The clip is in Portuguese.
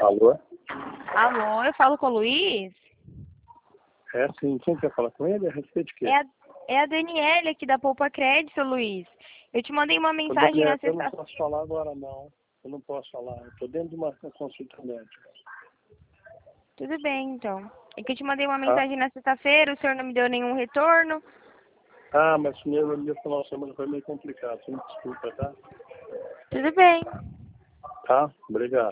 Alô? Alô, eu falo com o Luiz? É sim, quem quer falar com ele? A respeito de quê? É a Daniele aqui da Poupa Crédito, Luiz. Eu te mandei uma mensagem Daniel, na eu não sexta... posso falar agora não. Eu não posso falar. Eu estou dentro de uma consulta médica. Tudo bem, então. É que eu te mandei uma Tá? mensagem na sexta-feira, o senhor não me deu nenhum retorno. Ah, mas meu final de semana foi meio complicado. Você me desculpa, tá? Tudo bem. Tá? Obrigado.